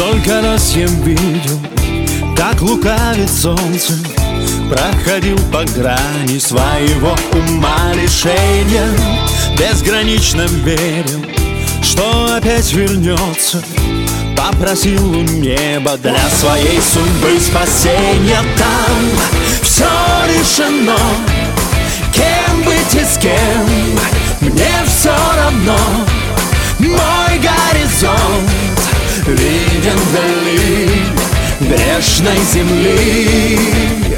Столько раз я видел, как лукавит солнце, проходил по грани своего ума лишения. Безгранично верил, что опять вернется. Попросил у неба для своей судьбы спасения. Там все решено, кем быть и с кем мне все равно. Мой горизонт виден вдали грешной земли.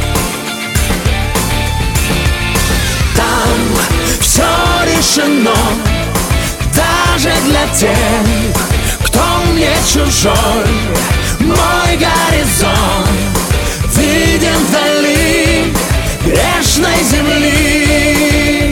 Там все решено, даже для тех, кто мне чужой. Мой горизонт виден вдали грешной земли.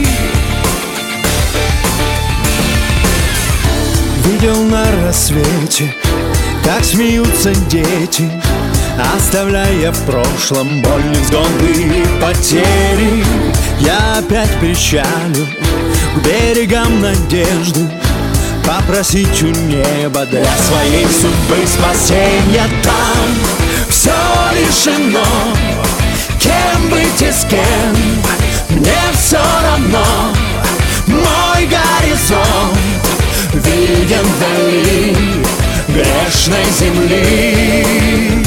Видел на рассвете, как смеются дети, оставляя в прошлом боль, невзгоды и потери. Я опять причалил к берегам надежды, попросить у неба для своей судьбы спасения. Там все решено, кем быть и с кем мне все равно. Мой горизонт виден вдали грешной земли.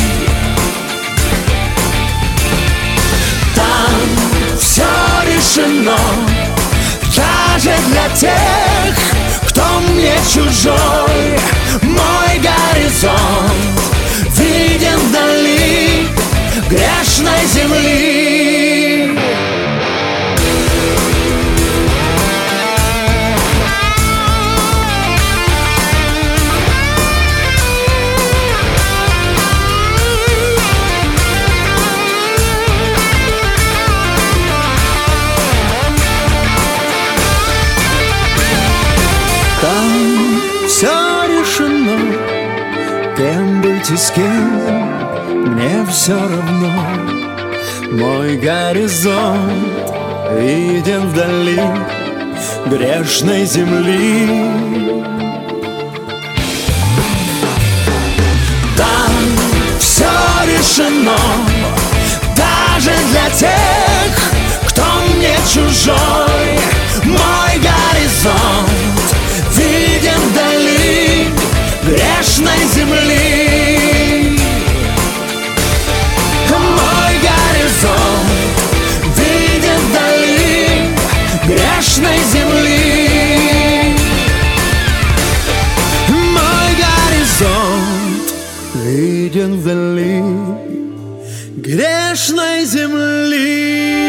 Там все решено, даже для тех, кто мне чужой. Мой горизонт виден вдали грешной земли. Там все решено, кем быть и с кем мне все равно. Мой горизонт виден вдали грешной земли. Там все решено, даже для тех, кто мне чужой. Мой горизонт виден вдали грешной земли. Мой горизонт виден вдали грешной земли. Мой горизонт виден вдали грешной земли.